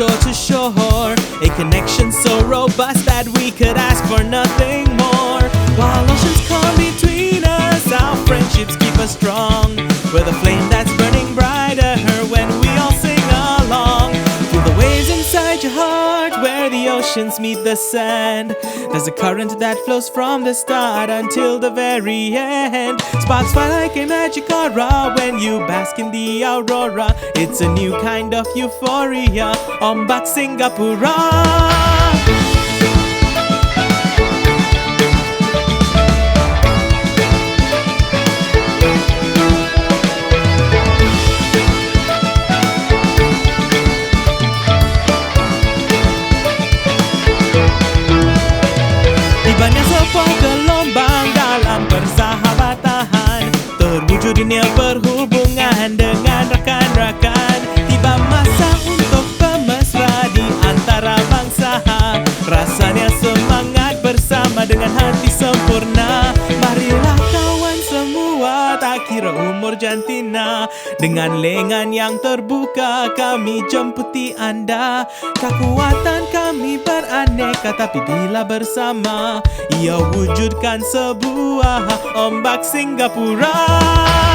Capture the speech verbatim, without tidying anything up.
shore to shore, a connection so robust that we could ask for nothing more. While oceans come between us, our friendships keep us strong. We're the flame that's burning brighter when we all sing along. Feel the waves inside your heart where the oceans meet the sand. There's a current that flows from the start until the very end. Sparks fly like a magic aura when you bask in the aurora. It's a new kind of euphoria. Ombak Singapura. Tibanya sebuah gelombang dalam persahabatan, terwujudnya perhubungan dengan rakan-rakan. Tiba masa untuk bermesra di antara bangsa. Rasanya semangat bersama dengan hati sempurna. Marilah kawan semua, tak kira umur jantina. Dengan lengan yang terbuka kami jemputi anda. Kekuatan kami beraneka, tapi bila bersama ia wujudkan sebuah ombak Singapura.